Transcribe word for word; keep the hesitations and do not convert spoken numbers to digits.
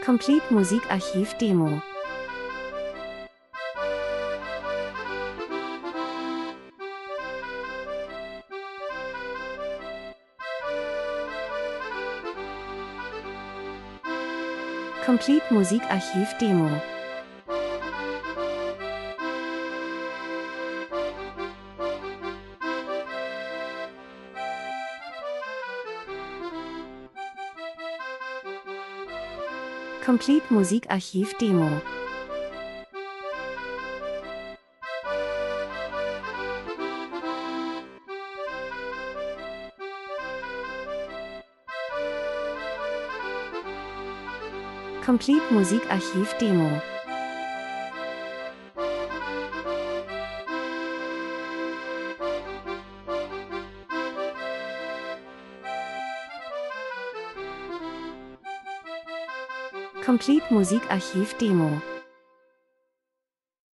Complete Musikarchiv Demo. Complete Musikarchiv Demo. Complete Musikarchiv Demo. Complete Musikarchiv Demo. Complete Musikarchiv Demo.